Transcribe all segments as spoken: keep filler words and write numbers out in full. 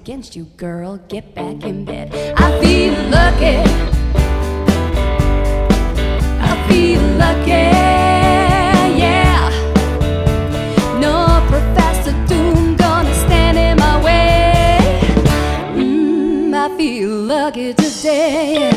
against you, girl. Get back in bed. I feel lucky. I feel lucky. Yeah. No Professor Doom gonna stand in my way. Mm, I feel lucky today.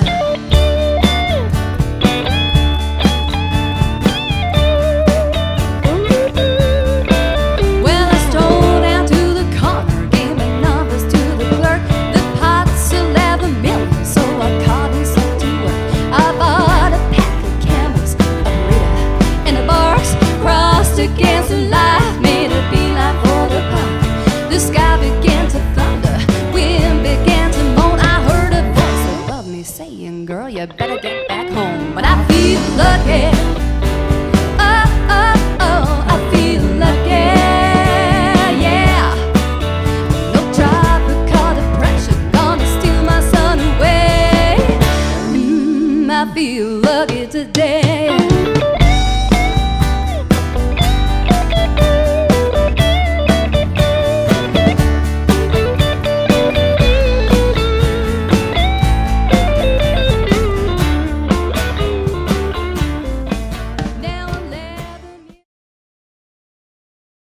Against the life, made a beeline for the park. The sky began to thunder, wind began to moan. I heard a voice above me saying, girl, you better get back home. But I feel lucky.